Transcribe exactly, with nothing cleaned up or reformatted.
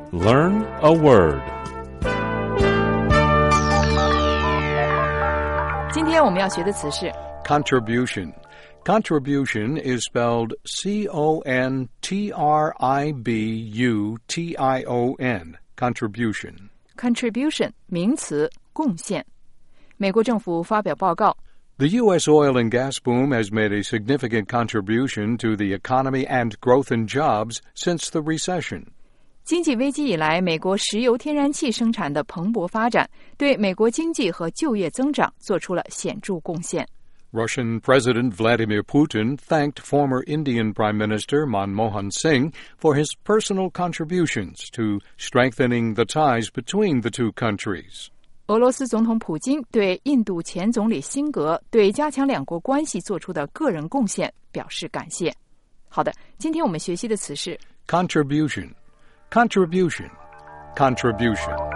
Learn a word. 今天我们要学的词是 Contribution. Contribution is spelled C O N T R I B U T I O N. Contribution. contribution 名词，贡献。美国政府发表报告 The U S oil and gas boom has made a significant contribution to the economy and growth in jobs since the recession. 经济危机以来，美国石油天然气生产的蓬勃发展，对美国经济和就业增长做出了显著贡献。 Russian President Vladimir Putin thanked former Indian Prime Minister Manmohan Singh for his personal contributions to strengthening the ties between the two countries. 俄罗斯总统普京对印度前总理辛格对加强两国关系做出的个人贡献表示感谢。好的，今天我们学习的词是 Contribution. Contribution. Contribution.